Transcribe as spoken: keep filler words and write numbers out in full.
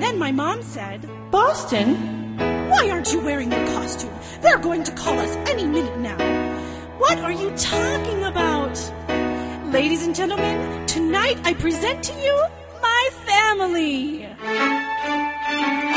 Then my mom said, Boston? Why aren't you wearing your costume? They're going to call us any minute now. What are you talking about? Ladies and gentlemen, tonight I present to you my family.